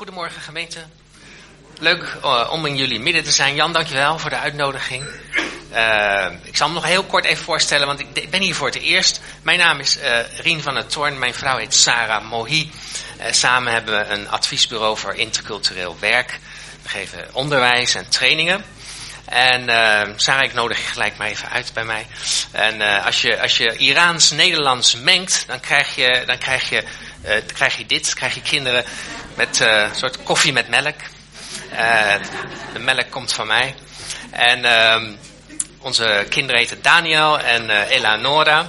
Goedemorgen gemeente. Leuk om in jullie midden te zijn. Jan, dankjewel voor de uitnodiging. Ik zal me nog heel kort even voorstellen, want ik ben hier voor het eerst. Mijn naam is Rien van der Toorn. Mijn vrouw heet Sarah Mohi. Samen hebben we een adviesbureau voor intercultureel werk. We geven onderwijs en trainingen. En Sarah, ik nodig je gelijk maar even uit bij mij. En als je Iraans-Nederlands mengt, dan krijg je kinderen met een soort koffie met melk. De melk komt van mij. En onze kinderen heten Daniel en Eleonora.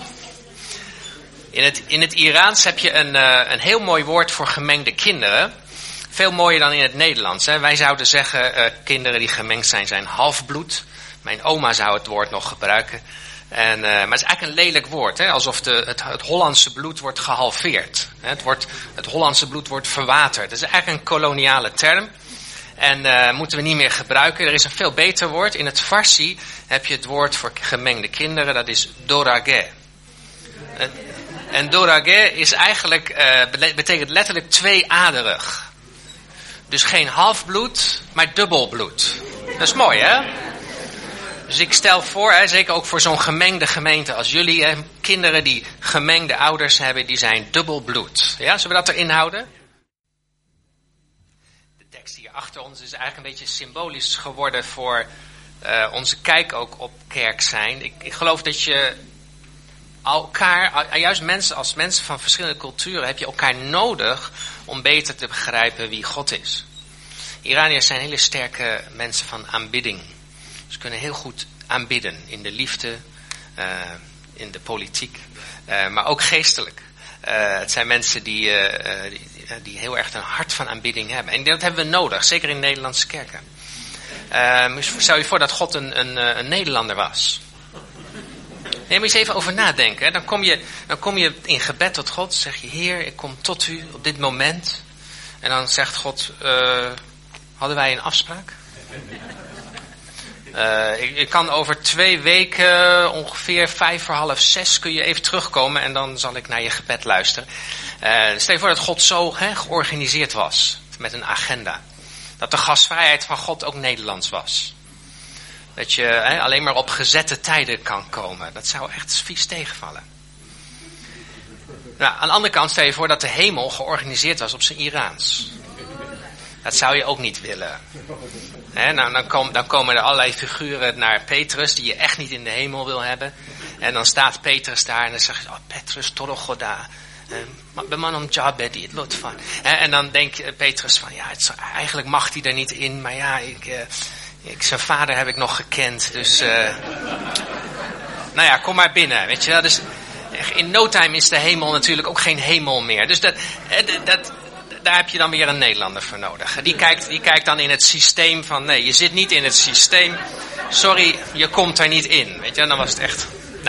In het Iraans heb je een heel mooi woord voor gemengde kinderen. Veel mooier dan in het Nederlands. Hè. Wij zouden zeggen, kinderen die gemengd zijn halfbloed. Mijn oma zou het woord nog gebruiken. Maar het is eigenlijk een lelijk woord. Hè. Alsof het Hollandse bloed wordt gehalveerd. Het Hollandse bloed wordt verwaterd. Dat is eigenlijk een koloniale term. En moeten we niet meer gebruiken. Er is een veel beter woord. In het Farsi heb je het woord voor gemengde kinderen. Dat is dorage. En dorage is eigenlijk, betekent letterlijk tweeaderig. Dus geen halfbloed, maar dubbelbloed. Dat is mooi, hè? Dus ik stel voor, zeker ook voor zo'n gemengde gemeente als jullie, kinderen die gemengde ouders hebben, die zijn dubbelbloed. Ja, zullen we dat erin houden? De tekst hier achter ons is eigenlijk een beetje symbolisch geworden voor onze kijk ook op kerk zijn. Ik geloof dat je elkaar, juist als mensen van verschillende culturen, heb je elkaar nodig om beter te begrijpen wie God is. Iraniërs zijn hele sterke mensen van aanbidding. Ze kunnen heel goed aanbidden in de liefde, in de politiek, maar ook geestelijk. Het zijn mensen die heel erg een hart van aanbidding hebben. En dat hebben we nodig, zeker in Nederlandse kerken. Stel je voor dat God een Nederlander was. Nee, moet je eens even over nadenken. Hè. Dan kom je in gebed tot God. Zeg je, Heer, ik kom tot u op dit moment. En dan zegt God, hadden wij een afspraak? Ik kan over 2 weken, ongeveer 5:45, kun je even terugkomen. En dan zal ik naar je gebed luisteren. Stel je voor dat God zo georganiseerd was. Met een agenda. Dat de gastvrijheid van God ook Nederlands was. Dat je alleen maar op gezette tijden kan komen. Dat zou echt vies tegenvallen. Nou, aan de andere kant stel je voor dat de hemel georganiseerd was op zijn Iraans. Dat zou je ook niet willen. Dan komen er allerlei figuren naar Petrus die je echt niet in de hemel wil hebben. En dan staat Petrus daar en dan zeg je, Petrus, torogoda. Beman jabedi, het loopt van. En dan denkt Petrus van, eigenlijk mag hij er niet in, maar zijn vader heb ik nog gekend, dus kom maar binnen, weet je wel. Dus in no time is de hemel natuurlijk ook geen hemel meer. Dus daar heb je dan weer een Nederlander voor nodig. Die kijkt dan in het systeem van, nee, je zit niet in het systeem. Sorry, je komt er niet in, weet je. Dan was het echt,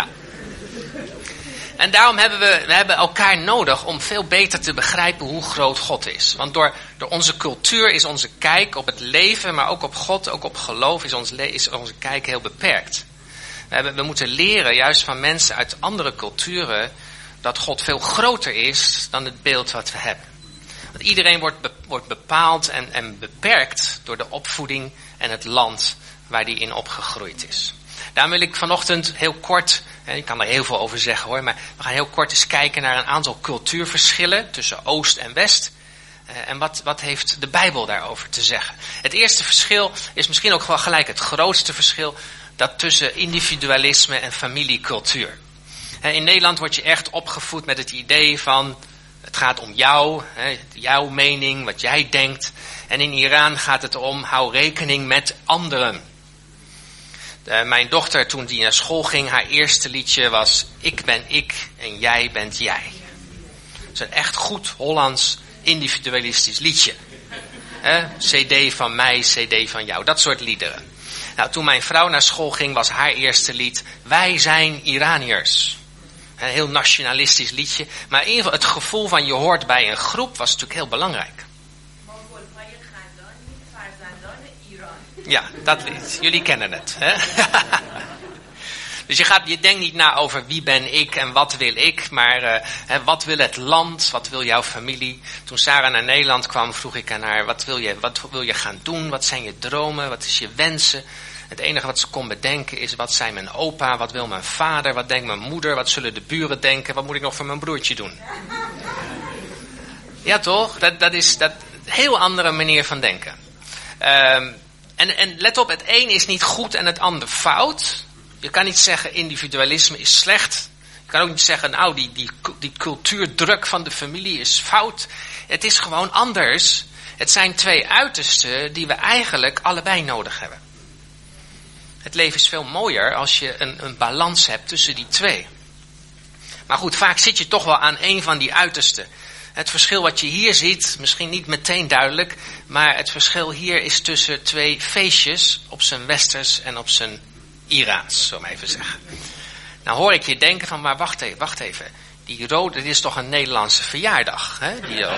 En daarom hebben we elkaar nodig om veel beter te begrijpen hoe groot God is. Want door onze cultuur is onze kijk op het leven, maar ook op God, ook op geloof, is onze kijk heel beperkt. We moeten leren, juist van mensen uit andere culturen, dat God veel groter is dan het beeld wat we hebben. Want iedereen wordt bepaald en beperkt door de opvoeding en het land waar die in opgegroeid is. Daarom wil ik vanochtend heel kort, ik kan er heel veel over zeggen hoor, maar we gaan heel kort eens kijken naar een aantal cultuurverschillen tussen Oost en West. En wat heeft de Bijbel daarover te zeggen? Het eerste verschil is misschien ook wel gelijk het grootste verschil, dat tussen individualisme en familiecultuur. In Nederland word je echt opgevoed met het idee van, het gaat om jou, jouw mening, wat jij denkt. En in Iran gaat het om, hou rekening met anderen. Mijn dochter, toen die naar school ging, haar eerste liedje was, ik ben ik en jij bent jij. Dat is een echt goed Hollands individualistisch liedje. CD van mij, CD van jou, dat soort liederen. Nou, toen mijn vrouw naar school ging, was haar eerste lied, wij zijn Iraniërs. Een heel nationalistisch liedje. Maar in ieder geval het gevoel van je hoort bij een groep was natuurlijk heel belangrijk. Ja, dat lied. Jullie kennen het. Hè? Dus je denkt niet na over wie ben ik en wat wil ik, maar wat wil het land, wat wil jouw familie. Toen Sarah naar Nederland kwam, vroeg ik aan haar, wat wil je gaan doen, wat zijn je dromen, wat is je wensen. Het enige wat ze kon bedenken is, wat zijn mijn opa, wat wil mijn vader, wat denkt mijn moeder, wat zullen de buren denken, wat moet ik nog voor mijn broertje doen. Ja toch, dat is een heel andere manier van denken. En let op, het een is niet goed en het ander fout. Je kan niet zeggen individualisme is slecht. Je kan ook niet zeggen, nou die cultuurdruk van de familie is fout. Het is gewoon anders. Het zijn twee uitersten die we eigenlijk allebei nodig hebben. Het leven is veel mooier als je een balans hebt tussen die twee. Maar goed, vaak zit je toch wel aan één van die uitersten. Het verschil wat je hier ziet, misschien niet meteen duidelijk, maar het verschil hier is tussen twee feestjes, op zijn westers en op zijn Iraans, zo maar even zeggen. Nou hoor ik je denken van, maar wacht even. Die rode, dit is toch een Nederlandse verjaardag, hè?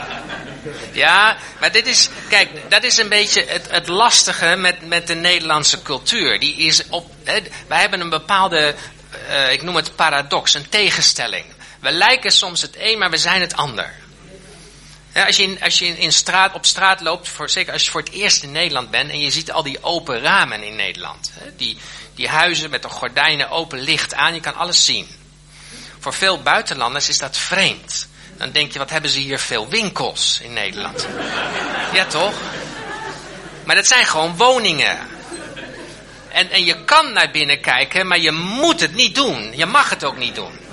Ja, maar dat is een beetje het lastige met de Nederlandse cultuur. Die is wij hebben een bepaalde, ik noem het paradox, een tegenstelling. We lijken soms het een, maar we zijn het ander. Ja, als je op straat loopt, zeker als je voor het eerst in Nederland bent en je ziet al die open ramen in Nederland. Die huizen met de gordijnen open, licht aan, je kan alles zien. Voor veel buitenlanders is dat vreemd. Dan denk je, wat hebben ze hier veel winkels in Nederland? Ja toch? Maar dat zijn gewoon woningen. En je kan naar binnen kijken, maar je moet het niet doen. Je mag het ook niet doen.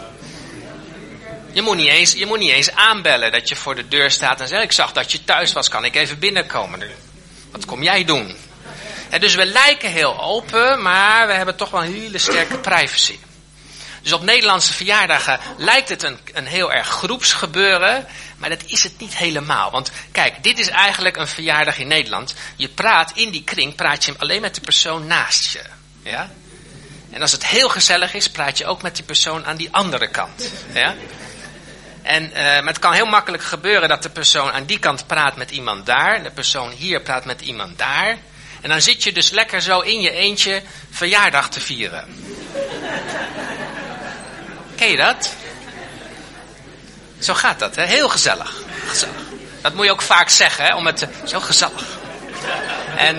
Je moet niet eens aanbellen dat je voor de deur staat en zegt, ik zag dat je thuis was, kan ik even binnenkomen? Wat kom jij doen? En dus we lijken heel open, maar we hebben toch wel een hele sterke privacy. Dus op Nederlandse verjaardagen lijkt het een heel erg groepsgebeuren, maar dat is het niet helemaal. Want kijk, dit is eigenlijk een verjaardag in Nederland. In die kring praat je alleen met de persoon naast je. Ja? En als het heel gezellig is, praat je ook met die persoon aan die andere kant. Ja? Maar het kan heel makkelijk gebeuren dat de persoon aan die kant praat met iemand daar. En de persoon hier praat met iemand daar. En dan zit je dus lekker zo in je eentje verjaardag te vieren. Ken je dat? Zo gaat dat, hè? Heel gezellig. Dat moet je ook vaak zeggen, hè? Zo gezellig. En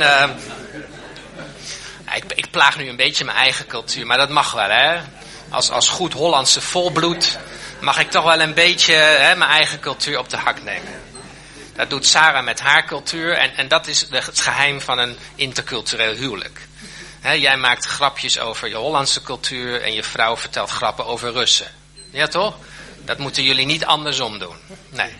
ik plaag nu een beetje mijn eigen cultuur, maar dat mag wel, hè? Als goed Hollandse volbloed mag ik toch wel een beetje mijn eigen cultuur op de hak nemen. Dat doet Sarah met haar cultuur en dat is het geheim van een intercultureel huwelijk. Jij maakt grapjes over je Hollandse cultuur en je vrouw vertelt grappen over Russen. Ja toch? Dat moeten jullie niet andersom doen. Nee.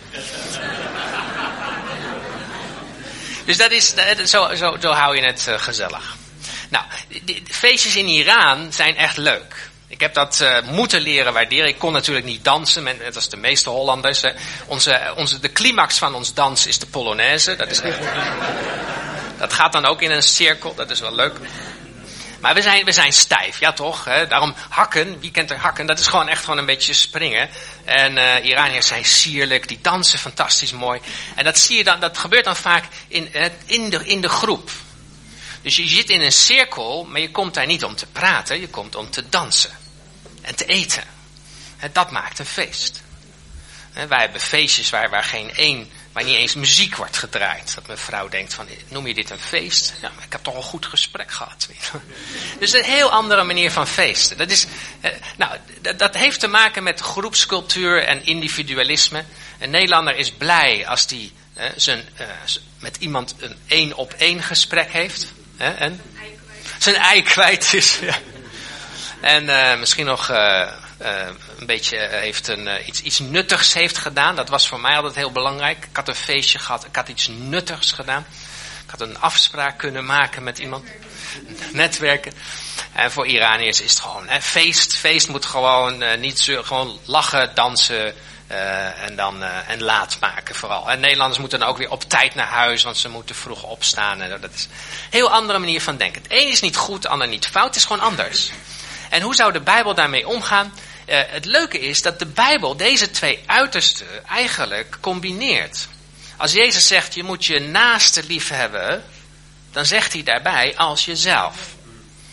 Dus dat is, zo hou je het gezellig. Nou, de feestjes in Iran zijn echt leuk. Ik heb dat moeten leren waarderen. Ik kon natuurlijk niet dansen, net als de meeste Hollanders. De climax van ons dans is de Polonaise. Dat gaat dan ook in een cirkel, dat is wel leuk. Maar we zijn stijf, ja toch? Hè? Daarom hakken, wie kent er hakken? Dat is gewoon een beetje springen. En Iraniërs zijn sierlijk, die dansen fantastisch mooi. En dat zie je dan, dat gebeurt dan vaak in de groep. Dus je zit in een cirkel, maar je komt daar niet om te praten, je komt om te dansen. En te eten. Dat maakt een feest. Wij hebben feestjes waar niet eens muziek wordt gedraaid. Dat mijn vrouw denkt van, noem je dit een feest? Ja, maar ik heb toch een goed gesprek gehad. Dus een heel andere manier van feesten. Dat heeft te maken met groepscultuur en individualisme. Een Nederlander is blij als die met iemand een 1-op-1 gesprek heeft. En zijn ei kwijt is. Ja. En misschien nog een beetje heeft iets nuttigs heeft gedaan. Dat was voor mij altijd heel belangrijk. Ik had een feestje gehad, ik had iets nuttigs gedaan. Ik had een afspraak kunnen maken met iemand. Netwerken. En voor Iraniërs is het gewoon feest. Feest moet gewoon gewoon lachen, dansen en laat maken vooral. En Nederlanders moeten dan ook weer op tijd naar huis, want ze moeten vroeg opstaan. En dat is een heel andere manier van denken. Het een is niet goed, het ander niet fout. Het is gewoon anders. En hoe zou de Bijbel daarmee omgaan? Het leuke is dat de Bijbel deze twee uitersten eigenlijk combineert. Als Jezus zegt, je moet je naaste lief hebben, dan zegt hij daarbij als jezelf.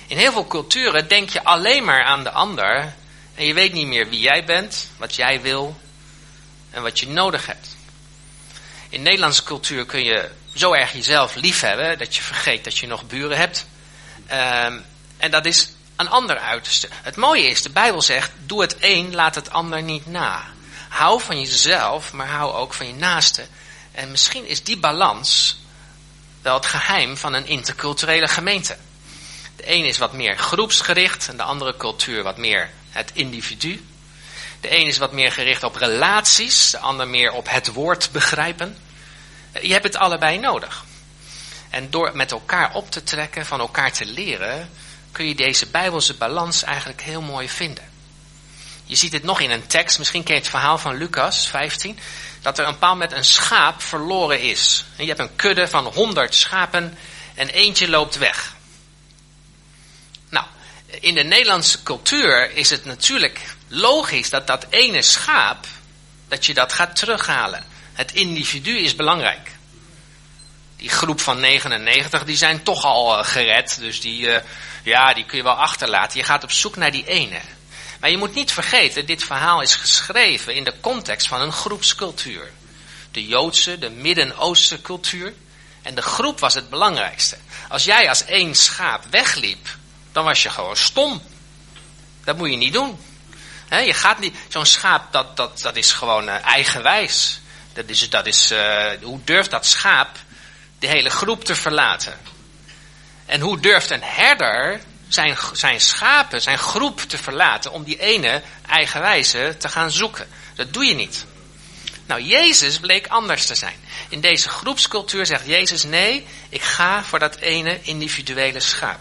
In heel veel culturen denk je alleen maar aan de ander en je weet niet meer wie jij bent, wat jij wil en wat je nodig hebt. In Nederlandse cultuur kun je zo erg jezelf lief hebben dat je vergeet dat je nog buren hebt. En dat is een ander uiterste. Het mooie is, de Bijbel zegt, doe het een, laat het ander niet na. Hou van jezelf, maar hou ook van je naaste. En misschien is die balans wel het geheim van een interculturele gemeente. De een is wat meer groepsgericht en de andere cultuur wat meer het individu. De een is wat meer gericht op relaties, de ander meer op het woord begrijpen. Je hebt het allebei nodig. En door met elkaar op te trekken, van elkaar te leren, kun je deze Bijbelse balans eigenlijk heel mooi vinden. Je ziet het nog in een tekst, misschien ken je het verhaal van Lucas 15, dat er een bepaald moment een schaap verloren is. En je hebt een kudde van 100 schapen en eentje loopt weg. Nou, in de Nederlandse cultuur is het natuurlijk logisch dat dat ene schaap, dat je dat gaat terughalen. Het individu is belangrijk. Die groep van 99, die zijn toch al gered, dus die kun je wel achterlaten. Je gaat op zoek naar die ene. Maar je moet niet vergeten, dit verhaal is geschreven in de context van een groepscultuur. De Joodse, de Midden-Oosten cultuur. En de groep was het belangrijkste. Als jij als één schaap wegliep, dan was je gewoon stom. Dat moet je niet doen. Je gaat niet, zo'n schaap, dat is gewoon eigenwijs. Hoe durft dat schaap de hele groep te verlaten? En hoe durft een herder zijn schapen, zijn groep te verlaten om die ene eigenwijze te gaan zoeken? Dat doe je niet. Nou, Jezus bleek anders te zijn. In deze groepscultuur zegt Jezus, nee, ik ga voor dat ene individuele schaap.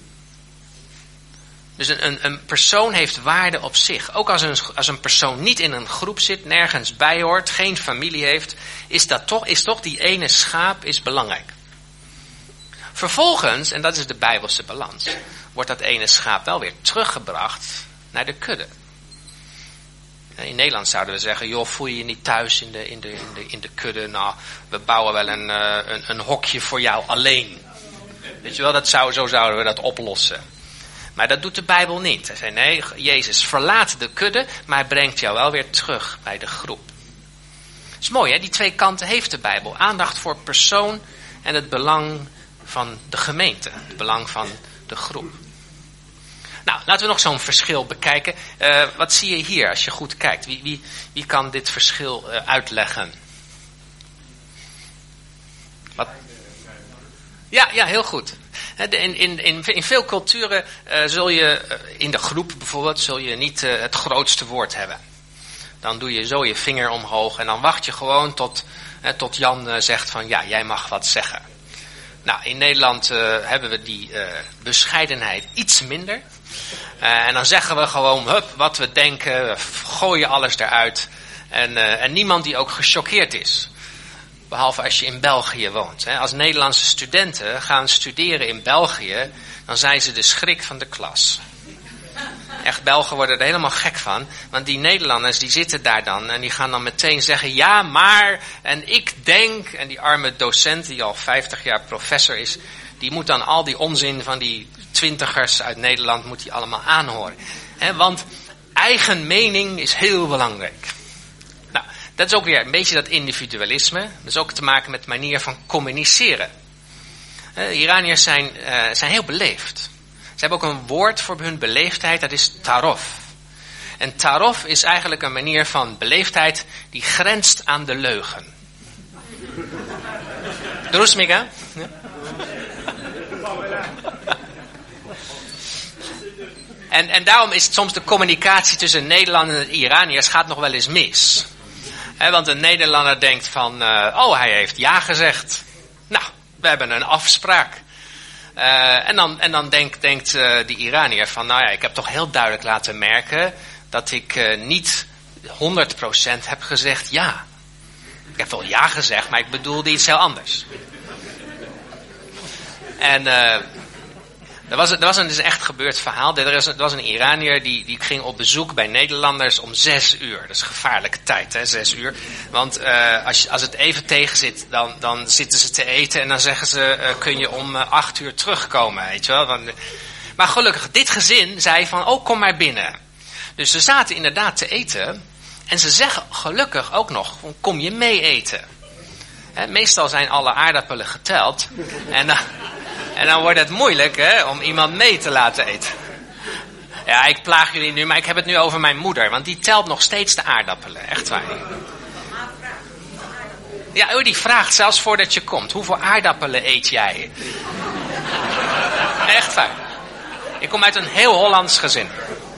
Dus een persoon heeft waarde op zich. Ook als een persoon niet in een groep zit, nergens bij hoort, geen familie heeft, is toch die ene schaap is belangrijk. Vervolgens, en dat is de Bijbelse balans, wordt dat ene schaap wel weer teruggebracht naar de kudde. In Nederland zouden we zeggen, joh, voel je je niet thuis in de kudde? Nou, we bouwen wel een hokje voor jou alleen. Weet je wel, zo zouden we dat oplossen. Maar dat doet de Bijbel niet. Hij zei, nee, Jezus verlaat de kudde, maar hij brengt jou wel weer terug bij de groep. Dat is mooi, hè? Die twee kanten heeft de Bijbel. Aandacht voor persoon en het belang van de gemeente. Het belang van de groep. Nou, laten we nog zo'n verschil bekijken. Wat zie je hier als je goed kijkt? Wie kan dit verschil uitleggen? Wat? Ja, heel goed. In veel culturen zul je, in de groep bijvoorbeeld, zul je niet het grootste woord hebben. Dan doe je zo je vinger omhoog en dan wacht je gewoon tot Jan zegt van ja, jij mag wat zeggen. Nou, in Nederland hebben we die bescheidenheid iets minder. En dan zeggen we gewoon wat we denken, we gooien alles eruit. En niemand die ook gechoqueerd is. Behalve als je in België woont. Als Nederlandse studenten gaan studeren in België, dan zijn ze de schrik van de klas. Echt, Belgen worden er helemaal gek van. Want die Nederlanders die zitten daar dan en die gaan dan meteen zeggen ja, maar, en ik denk. En die arme docent die al 50 jaar professor is, die moet dan al die onzin van die 20ers uit Nederland moet die allemaal aanhoren. Want eigen mening is heel belangrijk. Nou, dat is ook weer een beetje dat individualisme. Dat is ook te maken met de manier van communiceren. De Iraniërs zijn heel beleefd. Ze hebben ook een woord voor hun beleefdheid, dat is tarof. En tarof is eigenlijk een manier van beleefdheid die grenst aan de leugen. Drusmiga? Ja? En daarom is het soms de communicatie tussen Nederlanders en Iraniërs gaat nog wel eens mis. Want een Nederlander denkt van, hij heeft ja gezegd. Nou, we hebben een afspraak. En dan denkt die Iraniër van, nou ja, ik heb toch heel duidelijk laten merken dat ik niet 100% heb gezegd ja. Ik heb wel ja gezegd, maar ik bedoelde iets heel anders. En er was een echt gebeurd verhaal. Er was een Iraniër die ging op bezoek bij Nederlanders om 6 uur. Dat is gevaarlijke tijd, hè, 6 uur. Want als het even tegen zit, dan zitten ze te eten en dan zeggen ze, kun je om 8 uur terugkomen, weet je wel. Maar gelukkig, dit gezin zei van, oh, kom maar binnen. Dus ze zaten inderdaad te eten. En ze zeggen gelukkig ook nog, kom je mee eten? Meestal zijn alle aardappelen geteld. En dan wordt het moeilijk om iemand mee te laten eten. Ja, ik plaag jullie nu, maar ik heb het nu over mijn moeder. Want die telt nog steeds de aardappelen, echt waar. Ja, die vraagt zelfs voordat je komt. Hoeveel aardappelen eet jij? Echt waar. Ik kom uit een heel Hollands gezin.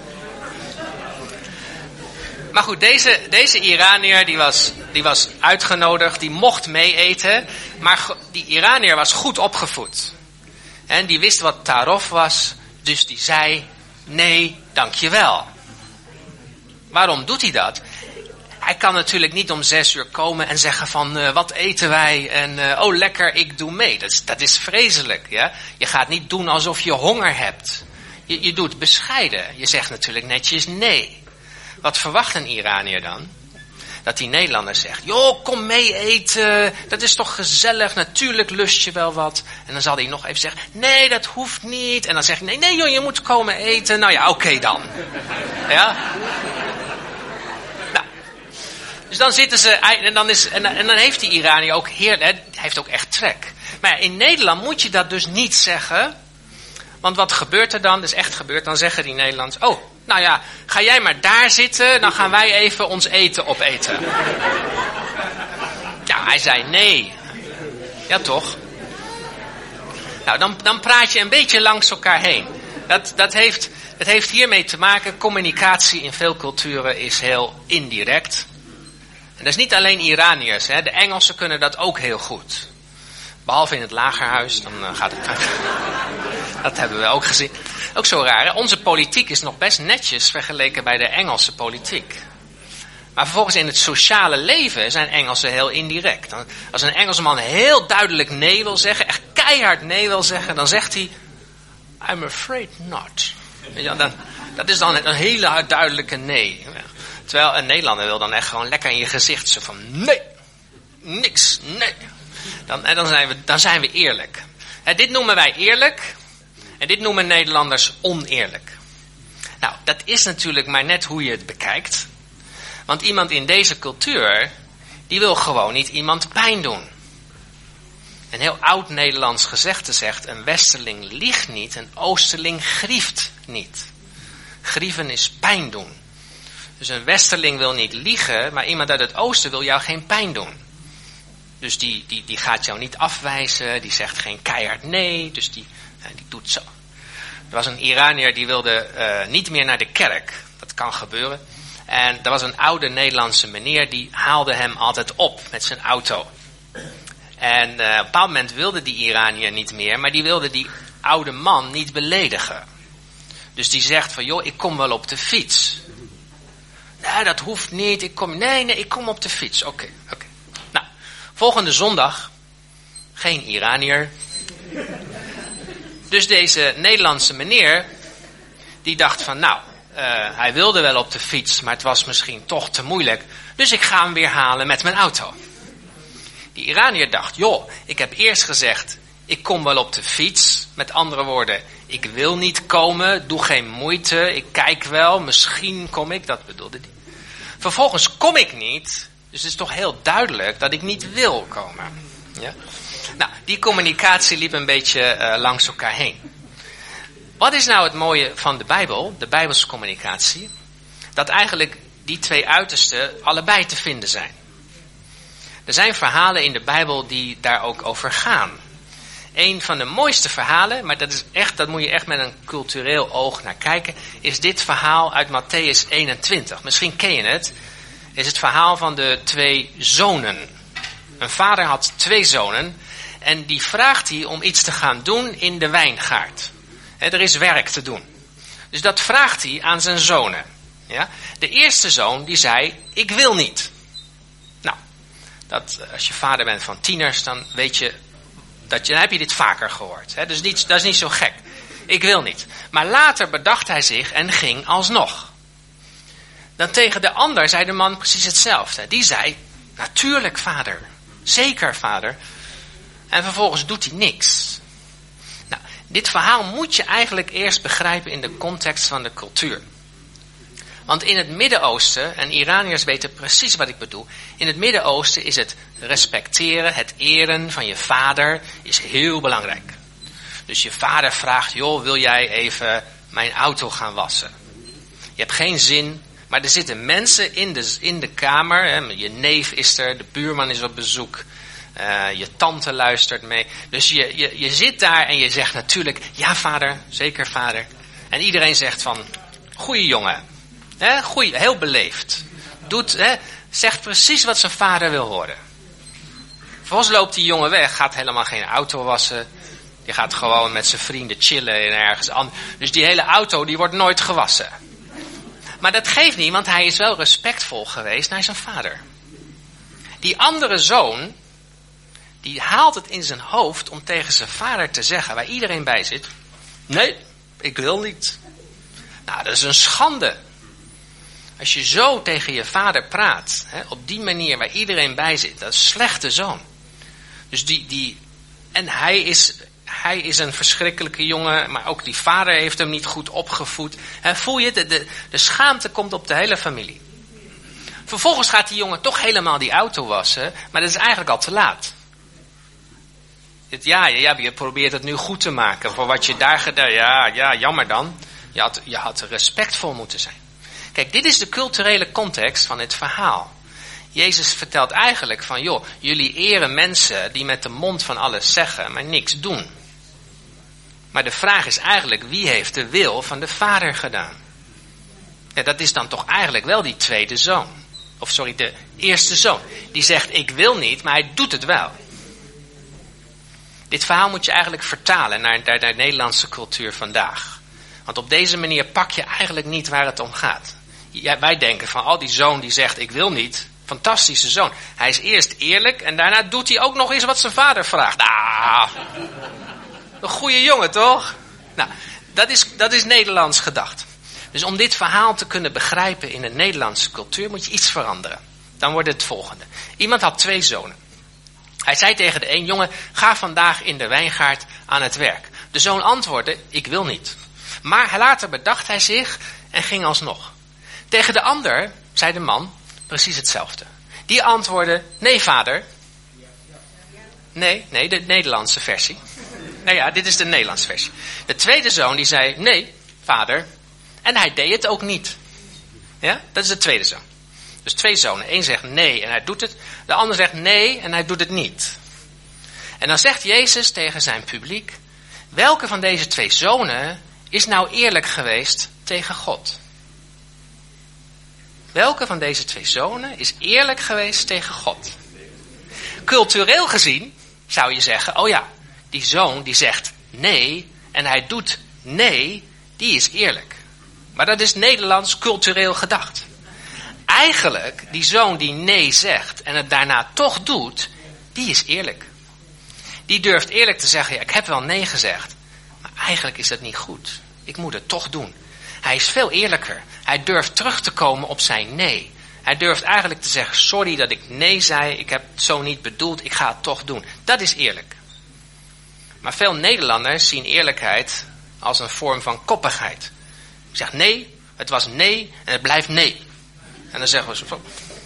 Maar goed, deze Iranier die was uitgenodigd, die mocht mee eten. Maar die Iranier was goed opgevoed. En die wist wat tarof was, dus die zei, nee, dankjewel. Waarom doet hij dat? Hij kan natuurlijk niet om 6 uur komen en zeggen van, wat eten wij? En, oh lekker, ik doe mee. Dat is vreselijk, ja. Je gaat niet doen alsof je honger hebt. Je doet bescheiden. Je zegt natuurlijk netjes nee. Wat verwacht een Iranier dan? Dat die Nederlander zegt, joh, kom mee eten. Dat is toch gezellig, natuurlijk lust je wel wat. En dan zal hij nog even zeggen, nee, dat hoeft niet. En dan zeg je, nee joh, je moet komen eten. Nou ja, oké dan. Ja. Nou. Dus dan zitten ze, en dan heeft die Iranier ook hij heeft ook echt trek. Maar ja, in Nederland moet je dat dus niet zeggen. Want wat gebeurt er dan? Dat is echt gebeurd. Dan zeggen die Nederlanders, oh, nou ja, ga jij maar daar zitten, dan gaan wij even ons eten opeten. Ja, hij zei nee. Ja, toch? Nou, dan praat je een beetje langs elkaar heen. Dat heeft hiermee te maken, communicatie in veel culturen is heel indirect. En dat is niet alleen Iraniërs, hè. De Engelsen kunnen dat ook heel goed. Behalve in het lagerhuis, dan gaat het... Dat hebben we ook gezien. Ook zo raar, hè? Onze politiek is nog best netjes vergeleken bij de Engelse politiek. Maar vervolgens in het sociale leven zijn Engelsen heel indirect. Als een Engelsman heel duidelijk nee wil zeggen, echt keihard nee wil zeggen, dan zegt hij, I'm afraid not. Ja, dat is dan een hele duidelijke nee. Terwijl een Nederlander wil dan echt gewoon lekker in je gezicht zo van, nee, niks, nee. Dan zijn we eerlijk. Dit noemen wij eerlijk. En dit noemen Nederlanders oneerlijk. Nou, dat is natuurlijk maar net hoe je het bekijkt. Want iemand in deze cultuur, die wil gewoon niet iemand pijn doen. Een heel oud Nederlands gezegde zegt, een westerling liegt niet, een oosterling grieft niet. Grieven is pijn doen. Dus een westerling wil niet liegen, maar iemand uit het oosten wil jou geen pijn doen. Dus die gaat jou niet afwijzen, die zegt geen keihard nee, dus die doet zo. Er was een Iranier die wilde niet meer naar de kerk. Dat kan gebeuren. En er was een oude Nederlandse meneer die haalde hem altijd op met zijn auto. En op een bepaald moment wilde die Iranier niet meer, maar die wilde die oude man niet beledigen. Dus die zegt van, joh, ik kom wel op de fiets. Nee, dat hoeft niet. Ik kom op de fiets. Oké. Nou, volgende zondag, geen Iranier. Dus deze Nederlandse meneer, die dacht van, nou, hij wilde wel op de fiets, maar het was misschien toch te moeilijk. Dus ik ga hem weer halen met mijn auto. Die Iranier dacht, joh, ik heb eerst gezegd, ik kom wel op de fiets. Met andere woorden, ik wil niet komen, doe geen moeite, ik kijk wel, misschien kom ik, dat bedoelde hij. Vervolgens kom ik niet, dus het is toch heel duidelijk dat ik niet wil komen. Ja? Nou, die communicatie liep een beetje langs elkaar heen. Wat is nou het mooie van de Bijbel, de Bijbelse communicatie? Dat eigenlijk die twee uitersten allebei te vinden zijn. Er zijn verhalen in de Bijbel die daar ook over gaan. Een van de mooiste verhalen, maar dat moet je echt met een cultureel oog naar kijken, is dit verhaal uit Mattheüs 21. Misschien ken je het. Het is het verhaal van de 2 zonen. Een vader had 2 zonen en die vraagt hij om iets te gaan doen in de wijngaard. Er is werk te doen. Dus dat vraagt hij aan zijn zonen. Ja? De eerste zoon die zei, ik wil niet. Nou, als je vader bent van tieners, dan weet je, dan heb je dit vaker gehoord. Hè? Dus dat is niet zo gek. Ik wil niet. Maar later bedacht hij zich en ging alsnog. Dan tegen de ander zei de man precies hetzelfde. Die zei, natuurlijk vader. Zeker vader. En vervolgens doet hij niks. Nou, Dit verhaal moet je eigenlijk eerst begrijpen in de context van de cultuur. Want in het Midden-Oosten, en Iraniërs weten precies wat ik bedoel. In het Midden-Oosten is het respecteren, het eren van je vader is heel belangrijk. Dus je vader vraagt, joh, wil jij even mijn auto gaan wassen? Je hebt geen zin, maar er zitten mensen in de kamer. Hè, je neef is er, de buurman is op bezoek. Je tante luistert mee. Dus je zit daar en je zegt natuurlijk, ja vader, zeker vader. En iedereen zegt van, goeie jongen. Goeie, heel beleefd. Zegt precies wat zijn vader wil horen. Vervolgens loopt die jongen weg, gaat helemaal geen auto wassen. Die gaat gewoon met zijn vrienden chillen en ergens anders. Dus die hele auto die wordt nooit gewassen. Maar dat geeft niet, want hij is wel respectvol geweest naar zijn vader. Die andere zoon, die haalt het in zijn hoofd om tegen zijn vader te zeggen, waar iedereen bij zit, nee, ik wil niet. Nou, dat is een schande. Als je zo tegen je vader praat, op die manier waar iedereen bij zit, dat is een slechte zoon. Dus en hij is een verschrikkelijke jongen, maar ook die vader heeft hem niet goed opgevoed. Voel je, de schaamte komt op de hele familie. Vervolgens gaat die jongen toch helemaal die auto wassen, maar dat is eigenlijk al te laat. Ja, je probeert het nu goed te maken voor wat je daar gedaan. Ja, jammer dan. Je had respectvol moeten zijn. Kijk, dit is de culturele context van het verhaal. Jezus vertelt eigenlijk van, joh, jullie eren mensen die met de mond van alles zeggen, maar niks doen. Maar de vraag is eigenlijk, wie heeft de wil van de vader gedaan? Ja, dat is dan toch eigenlijk wel die tweede zoon. De eerste zoon. Die zegt, ik wil niet, maar hij doet het wel. Dit verhaal moet je eigenlijk vertalen naar de Nederlandse cultuur vandaag. Want op deze manier pak je eigenlijk niet waar het om gaat. Wij denken van, die zoon die zegt, ik wil niet. Fantastische zoon. Hij is eerst eerlijk en daarna doet hij ook nog eens wat zijn vader vraagt. Een goede jongen toch? Nou, dat is Nederlands gedacht. Dus om dit verhaal te kunnen begrijpen in de Nederlandse cultuur moet je iets veranderen. Dan wordt het het volgende. Iemand had 2 zonen. Hij zei tegen de een, jongen, ga vandaag in de wijngaard aan het werk. De zoon antwoordde, ik wil niet. Maar later bedacht hij zich en ging alsnog. Tegen de ander zei de man precies hetzelfde. Die antwoordde, nee vader. Nee, de Nederlandse versie. Nou ja, dit is de Nederlandse versie. De tweede zoon die zei, nee vader. En hij deed het ook niet. Ja, dat is de tweede zoon. Dus 2 zonen. Eén zegt nee en hij doet het. De ander zegt nee en hij doet het niet. En dan zegt Jezus tegen zijn publiek, welke van deze 2 zonen is nou eerlijk geweest tegen God? Welke van deze 2 zonen is eerlijk geweest tegen God? Cultureel gezien zou je zeggen, die zoon die zegt nee en hij doet nee, die is eerlijk. Maar dat is Nederlands cultureel gedacht. Eigenlijk, die zoon die nee zegt en het daarna toch doet, die is eerlijk. Die durft eerlijk te zeggen, ik heb wel nee gezegd, maar eigenlijk is dat niet goed. Ik moet het toch doen. Hij is veel eerlijker. Hij durft terug te komen op zijn nee. Hij durft eigenlijk te zeggen, sorry dat ik nee zei, ik heb het zo niet bedoeld, ik ga het toch doen. Dat is eerlijk. Maar veel Nederlanders zien eerlijkheid als een vorm van koppigheid. Je zegt nee, het was nee en het blijft nee. En dan zeggen we zo.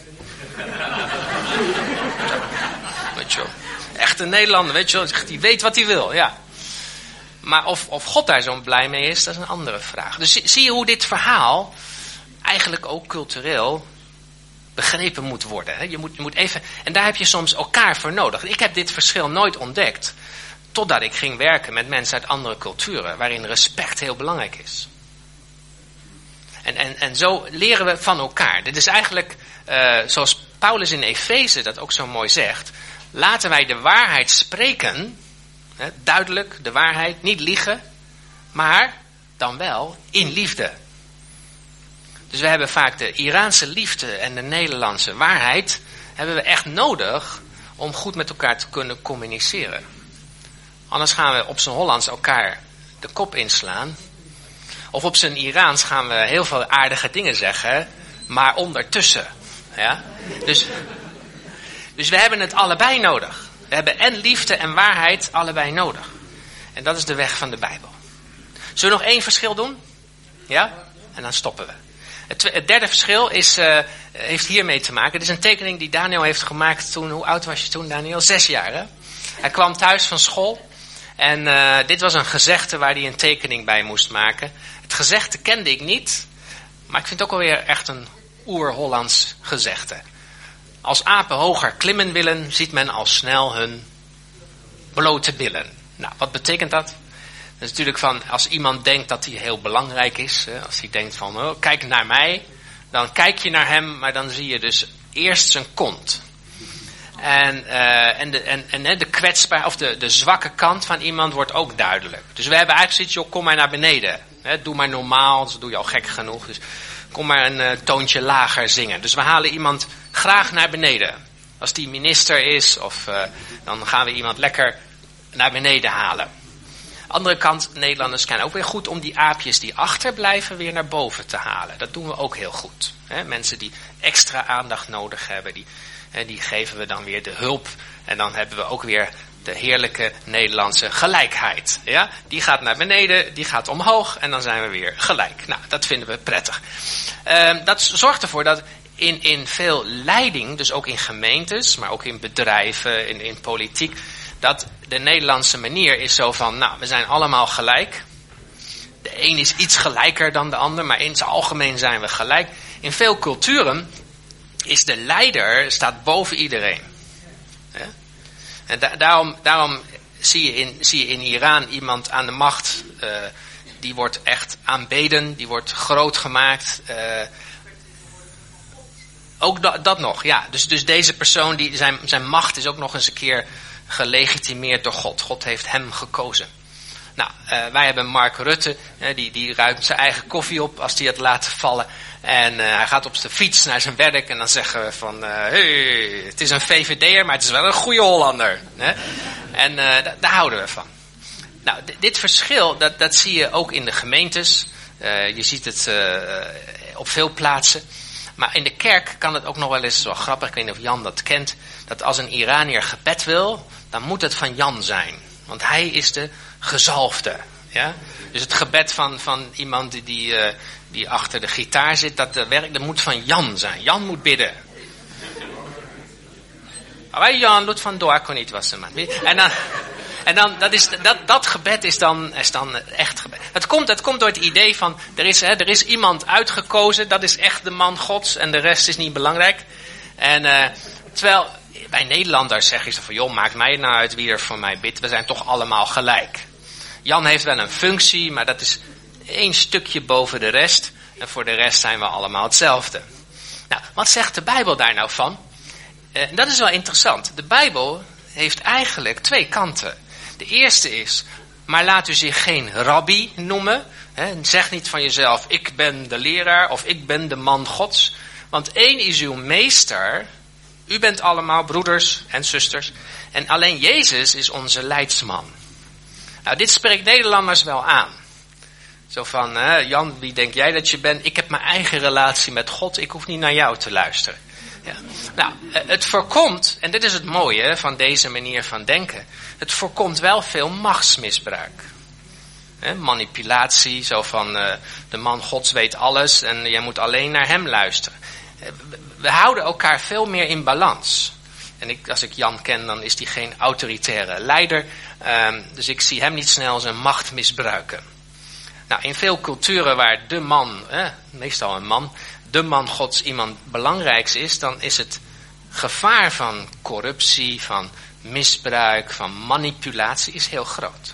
Weet je wel. Echte Nederlander, weet je wel, die weet wat hij wil, ja. Maar of God daar zo blij mee is, dat is een andere vraag. Dus zie je hoe dit verhaal eigenlijk ook cultureel begrepen moet worden. Hè? Je moet even, en daar heb je soms elkaar voor nodig. Ik heb dit verschil nooit ontdekt, totdat ik ging werken met mensen uit andere culturen, waarin respect heel belangrijk is. En zo leren we van elkaar. Dit is eigenlijk, zoals Paulus in Efeze dat ook zo mooi zegt, laten wij de waarheid spreken, hè, duidelijk de waarheid, niet liegen, maar dan wel in liefde. Dus we hebben vaak de Iraanse liefde en de Nederlandse waarheid hebben we echt nodig om goed met elkaar te kunnen communiceren. Anders gaan we op zijn Hollands elkaar de kop inslaan. Of op zijn Iraans gaan we heel veel aardige dingen zeggen, maar ondertussen. Ja? Dus we hebben het allebei nodig. We hebben en liefde en waarheid allebei nodig. En dat is de weg van de Bijbel. Zullen we nog 1 verschil doen? Ja? En dan stoppen we. Het derde verschil heeft hiermee te maken. Het is een tekening die Daniel heeft gemaakt toen. Hoe oud was je toen, Daniel? 6 jaar, hè? Hij kwam thuis van school. En dit was een gezegde waar hij een tekening bij moest maken. Het gezegde kende ik niet. Maar ik vind het ook alweer echt een oer-Hollands gezegde. Als apen hoger klimmen willen, ziet men al snel hun blote billen. Nou, wat betekent dat? Dat is natuurlijk van, als iemand denkt dat hij heel belangrijk is. Als hij denkt van, oh, kijk naar mij. Dan kijk je naar hem, maar dan zie je dus eerst zijn kont. En de kwetsbaar, of de zwakke kant van iemand wordt ook duidelijk. Dus we hebben eigenlijk zoiets, joh, kom maar naar beneden. Doe maar normaal, dat doe je al gek genoeg. Dus kom maar een toontje lager zingen. Dus we halen iemand graag naar beneden. Als die minister is, dan gaan we iemand lekker naar beneden halen. Andere kant, Nederlanders kennen ook weer goed om die aapjes die achterblijven weer naar boven te halen. Dat doen we ook heel goed. Mensen die extra aandacht nodig hebben, die geven we dan weer de hulp. En dan hebben we ook weer de heerlijke Nederlandse gelijkheid. Ja? Die gaat naar beneden, die gaat omhoog en dan zijn we weer gelijk. Nou, dat vinden we prettig. Dat zorgt ervoor dat in veel leiding, dus ook in gemeentes, maar ook in bedrijven, in politiek, dat de Nederlandse manier is zo van, nou, we zijn allemaal gelijk. De een is iets gelijker dan de ander, maar in het algemeen zijn we gelijk. In veel culturen is de leider, staat boven iedereen. Ja? En daarom zie je in Iran iemand aan de macht, die wordt echt aanbeden, die wordt groot gemaakt. Ook dat nog, ja. Dus deze persoon, zijn macht is ook nog eens een keer gelegitimeerd door God. God heeft hem gekozen. Nou, wij hebben Mark Rutte, die ruimt zijn eigen koffie op als hij het laat vallen. En hij gaat op zijn fiets naar zijn werk en dan zeggen we van, hey, het is een VVD'er, maar het is wel een goede Hollander. Hè? En daar houden we van. Nou, dit verschil, dat zie je ook in de gemeentes. Je ziet het op veel plaatsen. Maar in de kerk kan het ook nog wel eens, zo grappig, ik weet niet of Jan dat kent, dat als een Iranier gebed wil, dan moet het van Jan zijn. Want hij is de gezalfde. Ja? Dus het gebed van iemand die achter de gitaar zit, dat moet van Jan zijn. Jan moet bidden. Maar Jan doet van doa kon niet was man. En dan dat gebed is dan echt gebed. Het komt door het idee van, er is iemand uitgekozen, dat is echt de man Gods en de rest is niet belangrijk. En terwijl bij Nederlanders zeg je zo van, joh, maakt mij nou uit wie er voor mij bidt, we zijn toch allemaal gelijk. Jan heeft wel een functie, maar dat is 1 stukje boven de rest. En voor de rest zijn we allemaal hetzelfde. Nou, wat zegt de Bijbel daar nou van? Dat is wel interessant. De Bijbel heeft eigenlijk 2 kanten. De eerste is, maar laat u zich geen rabbi noemen. Zeg niet van jezelf, ik ben de leraar of ik ben de man Gods. Want 1 is uw meester. U bent allemaal broeders en zusters. En alleen Jezus is onze leidsman. Nou, dit spreekt Nederlanders wel aan. Zo van, Jan, wie denk jij dat je bent? Ik heb mijn eigen relatie met God, ik hoef niet naar jou te luisteren. Ja. Nou, het voorkomt, en dit is het mooie van deze manier van denken, het voorkomt wel veel machtsmisbruik. Manipulatie, zo van, de man Gods weet alles en jij moet alleen naar hem luisteren. We houden elkaar veel meer in balans. En als ik Jan ken, dan is hij geen autoritaire leider. Dus ik zie hem niet snel zijn macht misbruiken. Nou, in veel culturen waar de man, meestal een man, de man Gods iemand belangrijks is, dan is het gevaar van corruptie, van misbruik, van manipulatie is heel groot.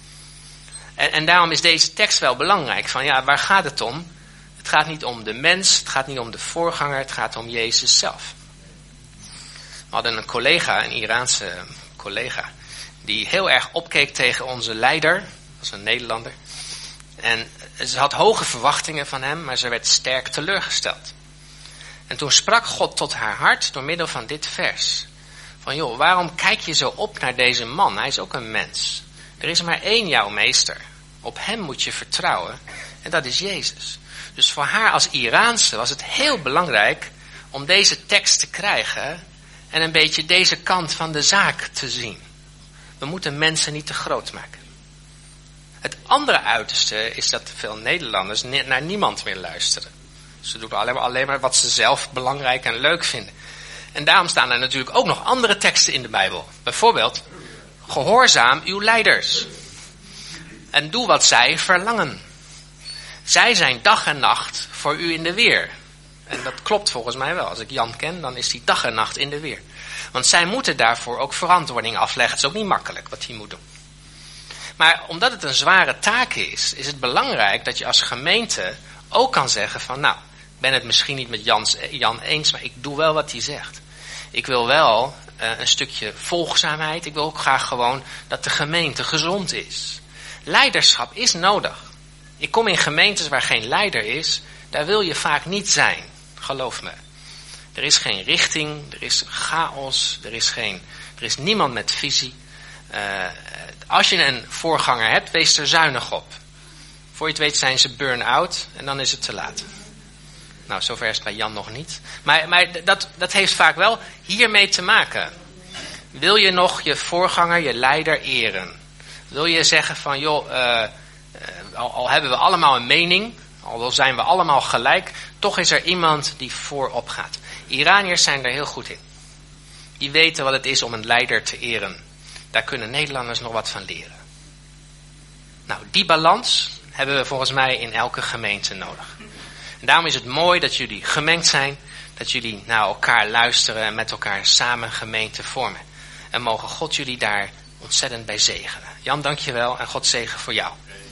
En daarom is deze tekst wel belangrijk. Van ja, waar gaat het om? Het gaat niet om de mens, het gaat niet om de voorganger, het gaat om Jezus zelf. We hadden een collega, een Iraanse collega, die heel erg opkeek tegen onze leider, dat was een Nederlander. En ze had hoge verwachtingen van hem, maar ze werd sterk teleurgesteld. En toen sprak God tot haar hart door middel van dit vers. Van joh, waarom kijk je zo op naar deze man? Hij is ook een mens. Er is maar 1 jouw meester. Op hem moet je vertrouwen. En dat is Jezus. Dus voor haar als Iraanse was het heel belangrijk om deze tekst te krijgen en een beetje deze kant van de zaak te zien. We moeten mensen niet te groot maken. Het andere uiterste is dat veel Nederlanders naar niemand meer luisteren. Ze doen alleen maar wat ze zelf belangrijk en leuk vinden. En daarom staan er natuurlijk ook nog andere teksten in de Bijbel. Bijvoorbeeld, gehoorzaam uw leiders. En doe wat zij verlangen. Zij zijn dag en nacht voor u in de weer. En dat klopt volgens mij wel. Als ik Jan ken, dan is hij dag en nacht in de weer. Want zij moeten daarvoor ook verantwoording afleggen. Het is ook niet makkelijk wat hij moet doen. Maar omdat het een zware taak is het belangrijk dat je als gemeente ook kan zeggen van, nou, ik ben het misschien niet met Jan eens, maar ik doe wel wat hij zegt. Ik wil wel een stukje volgzaamheid. Ik wil ook graag gewoon dat de gemeente gezond is. Leiderschap is nodig. Ik kom in gemeentes waar geen leider is, daar wil je vaak niet zijn. Geloof me. Er is geen richting, er is chaos, er is niemand met visie. Als je een voorganger hebt, wees er zuinig op. Voor je het weet zijn ze burn-out en dan is het te laat. Nou, zover is het bij Jan nog niet. Maar dat heeft vaak wel hiermee te maken. Wil je nog je voorganger, je leider eren? Wil je zeggen van, joh, al hebben we allemaal een mening, al zijn we allemaal gelijk, toch is er iemand die voorop gaat. Iraniërs zijn er heel goed in. Die weten wat het is om een leider te eren. Daar kunnen Nederlanders nog wat van leren. Nou, die balans hebben we volgens mij in elke gemeente nodig. En daarom is het mooi dat jullie gemengd zijn, dat jullie naar elkaar luisteren en met elkaar samen gemeente vormen. En mogen God jullie daar ontzettend bij zegenen. Jan, dank je wel en God zegen voor jou.